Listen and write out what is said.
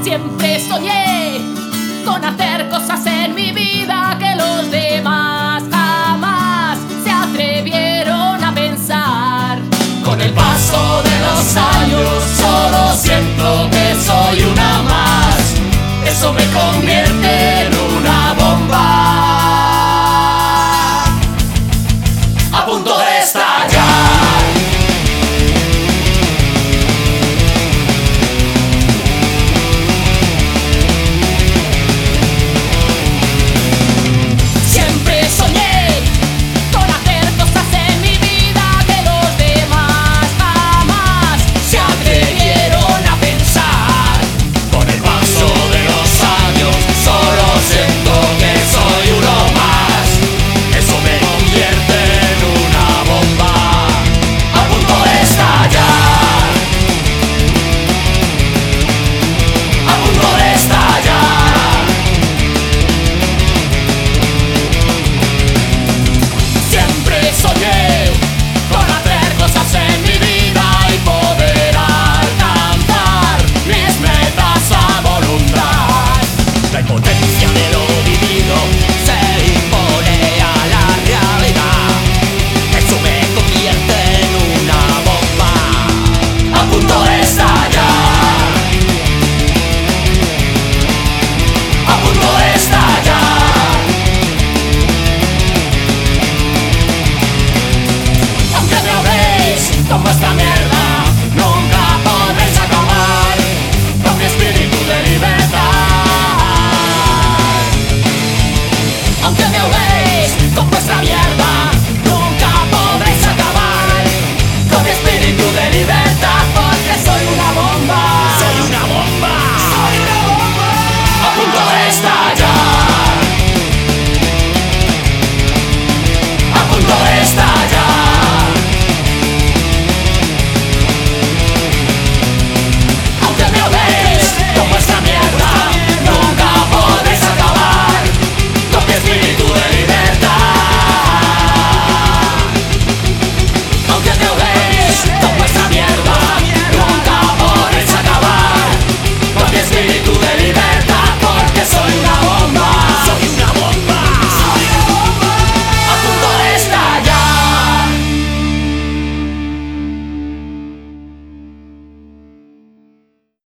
Siempre soñé con hacer cosas en mi vida que los demás jamás se atrevieron a pensar. Con el paso de los años solo siento que soy una más. Eso me convierte